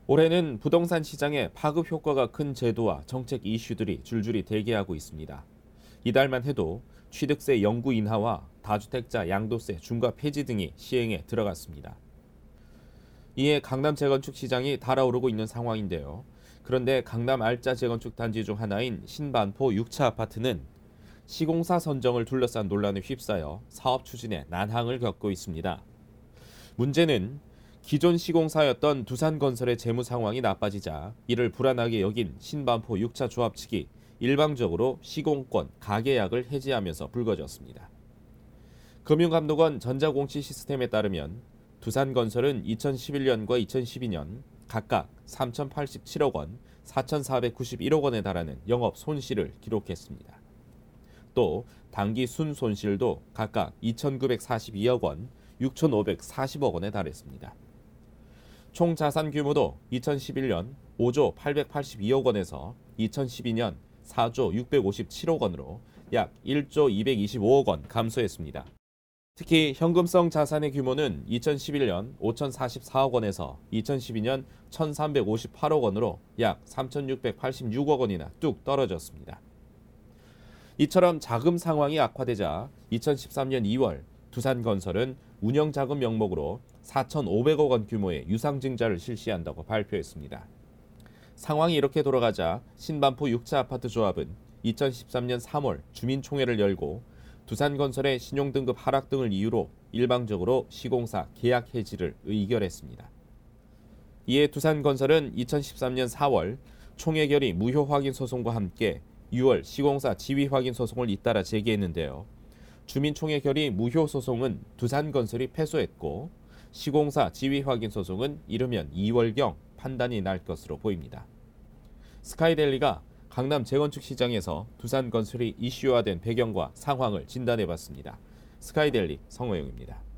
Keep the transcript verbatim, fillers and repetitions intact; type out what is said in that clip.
올해는 부동산 시장에 파급 효과가 큰 제도와 정책 이슈들이 줄줄이 대기하고 있습니다. 이달만 해도 취득세 영구 인하와 다주택자 양도세 중과 폐지 등이 시행에 들어갔습니다. 이에 강남 재건축 시장이 달아오르고 있는 상황인데요. 그런데 강남 알짜 재건축 단지 중 하나인 신반포 육 차 아파트는 시공사 선정을 둘러싼 논란에 휩싸여 사업 추진에 난항을 겪고 있습니다. 문제는 기존 시공사였던 두산건설의 재무 상황이 나빠지자 이를 불안하게 여긴 신반포 육 차 조합 측이 일방적으로 시공권 가계약을 해지하면서 불거졌습니다. 금융감독원 전자공시 시스템에 따르면 두산건설은 이천십일 년과 이천십이 년 각각 삼천팔십칠억 원, 사천사백구십일억 원에 달하는 영업 손실을 기록했습니다. 또 당기 순손실도 각각 이천구백사십이억 원, 육천오백사십억 원에 달했습니다. 총 자산 규모도 이천십일 년 오조 팔백팔십이억 원에서 이천십이 년 사조 육백오십칠억 원으로 약 일조 이백이십오억 원 감소했습니다. 특히 현금성 자산의 규모는 이천십일 년 오천사십사억 원에서 이천십이 년 천삼백오십팔억 원으로 약 삼천육백팔십육억 원이나 뚝 떨어졌습니다. 이처럼 자금 상황이 악화되자 이천십삼 년 이월 두산건설은 운영자금 명목으로 사천오백억 원 규모의 유상증자를 실시한다고 발표했습니다. 상황이 이렇게 돌아가자 신반포 육 차 아파트 조합은 이천십삼 년 삼월 주민총회를 열고 두산건설의 신용등급 하락 등을 이유로 일방적으로 시공사 계약 해지를 의결했습니다. 이에 두산건설은 이천십삼 년 사월 총회 결의 무효 확인 소송과 함께 유월 시공사 지위 확인 소송을 잇따라 제기했는데요. 주민총회 결의 무효 소송은 두산건설이 패소했고 시공사 지위 확인 소송은 이르면 이월경 판단이 날 것으로 보입니다. 스카이데일리가 강남 재건축 시장에서 두산건설이 이슈화된 배경과 상황을 진단해봤습니다. 스카이데일리 성호영입니다.